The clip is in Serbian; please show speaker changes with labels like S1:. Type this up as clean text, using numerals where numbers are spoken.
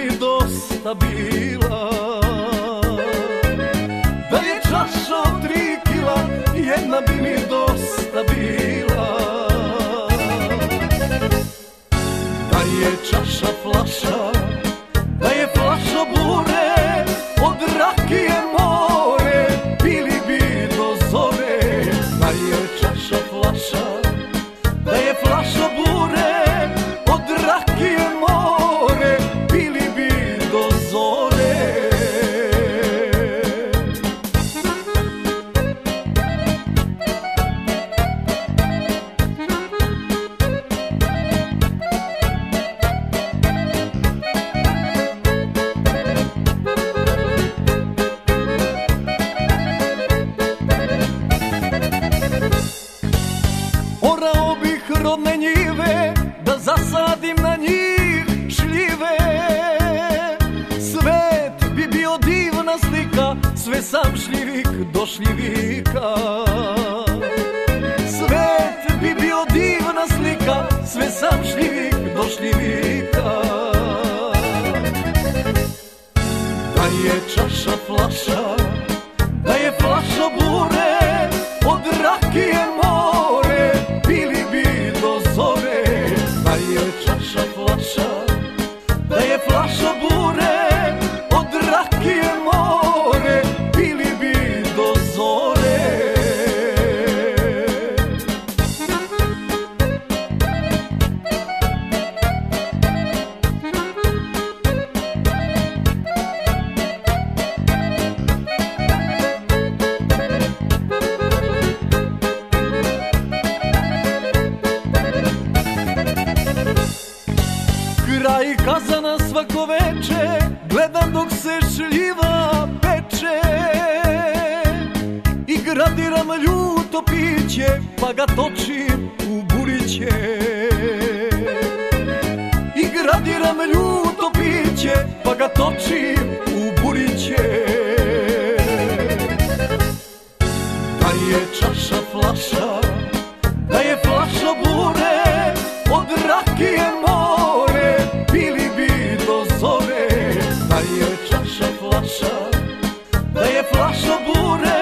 S1: mi dosta bila. Da je čaša od 3 kila, jedna bi mi dosta bila. Da je čaša flaša, da je flaša bure, od rakije more, pili bi do zore. Da je čaša flaša, da je flaša bure, od rakije more, pili bi do zore. Orao bih rodne njive, da zasadim na njih šljive. Svet bi bio divna slika, sve sam šljivik do šljivika. Svet bi bio divna slika, sve sam šljivik do šljivika. Da je čaša flaša, da je flaša bure, od rakije more, pili bi do zore. Da je čaša flaša, da je flaša bure, od rakije more, pili bi do zore. Kraj kazana svako veče, gledam dok se šljiva peče. I gradiram ljuto piće, pa ga točim u buriće. I gradiram ljuto piće, pa ga točim u buriće. Da je čaša flaša, da je flaša bure, od rakije more, pili bi do zore. Da je čaša flaša, da je flaša bure,